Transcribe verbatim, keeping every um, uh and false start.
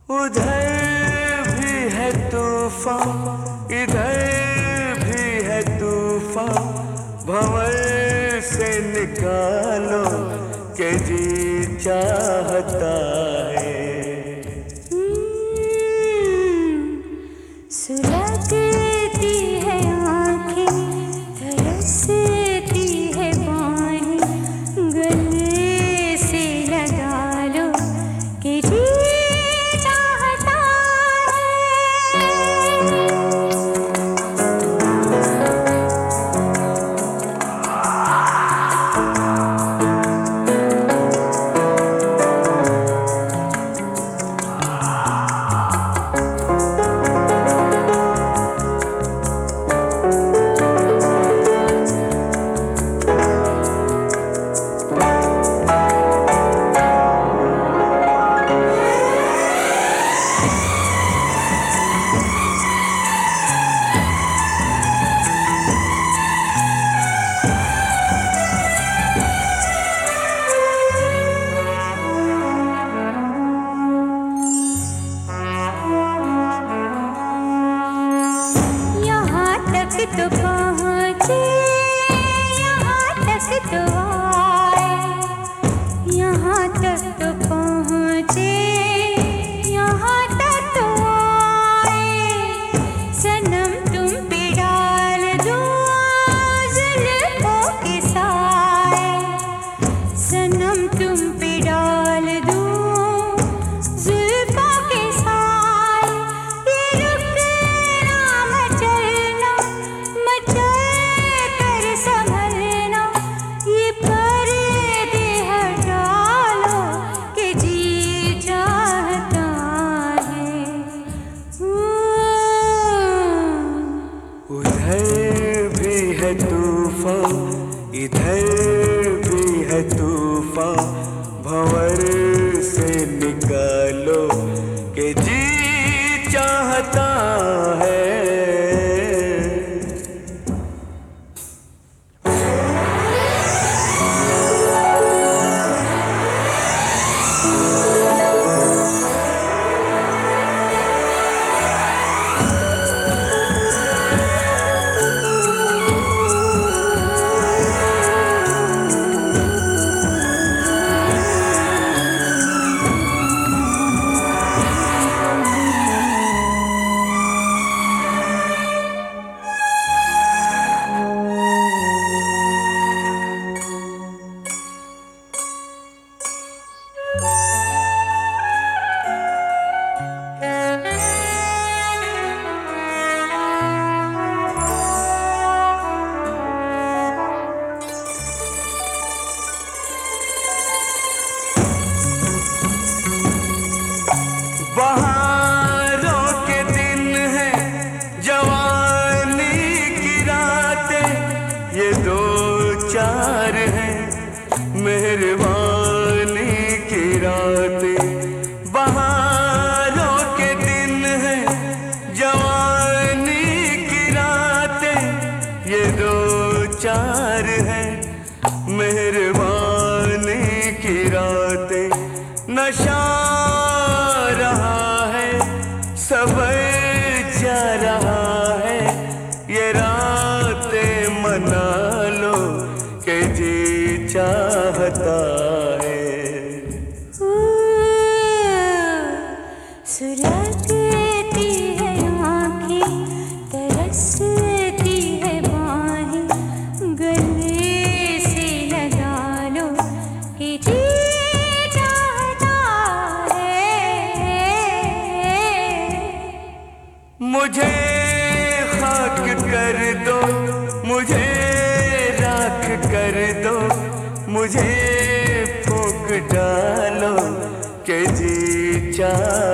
उधर भी है तूफान, इधर भी है तूफान, भंवर से निकालो के जी चाहता है। सुलगती है आँखें, तरसती है बाहें, गले से लगा लो कि जी चाहता तो पहुँचे, यहाँ तक तो आए, यहाँ तक तो पहुँचे, यहाँ तक तो आए। सनम तुम पे डाल दो जुल्फों के साए, सनम तुम पे डाल दो जुल्फों के साए। ये रुकना मचलना कर संभलना, ये पर्दे हटा लो कि जी चाहता है। उधर भी है तूफान, इधर भी है तूफान, भंवर से निकालो कि जी चाहता है। बहारों के दिन हैं, जवानी की रातें, ये दो चार हैं मेहरबानी की रातें। बहारों के दिन हैं, जवानी की रातें, ये दो चार हैं मेहरबानी की रातें। नशा रहा है, सबर जा रहा है, ये रातें मना लो कि जी चाहता है। सुलगती है आँखें, तरसती है बाहें, गले से लगा लो कि जी मुझे खाक कर दो, मुझे राख कर दो, मुझे फूंक डालो कि जी चाहता